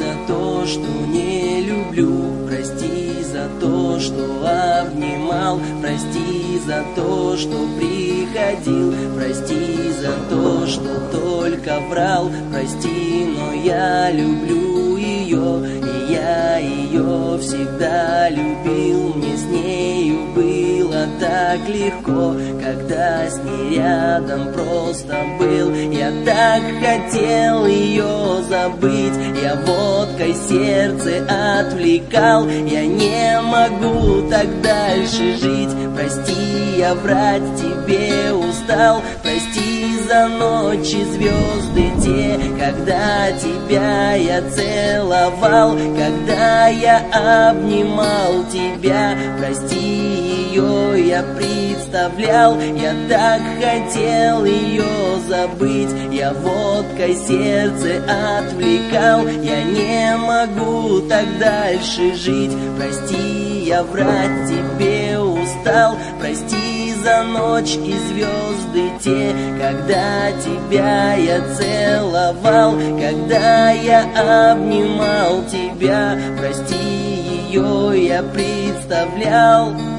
за то, что не люблю, прости за то, что обнимал, прости за то, что приходил, прости за то, что только врал, прости, но я люблю ее, и я ее всегда любил. Мне с нею было так легко, когда с ней рядом просто был. Я так хотел ее забыть, я водкой сердце отвлекал. Я не могу так дальше жить, прости, я врать тебе устал. Прости за ночи, звезды те, когда тебя я целовал, когда я обнимал тебя. Прости, ее я представлял, я так хотел ее забыть. Я водкой сердце отвлекал, я не могу так дальше жить. Прости, я врать тебе устал. Прости за ночь и звезды те, когда тебя я целовал, когда я обнимал тебя. Прости, ее я представлял.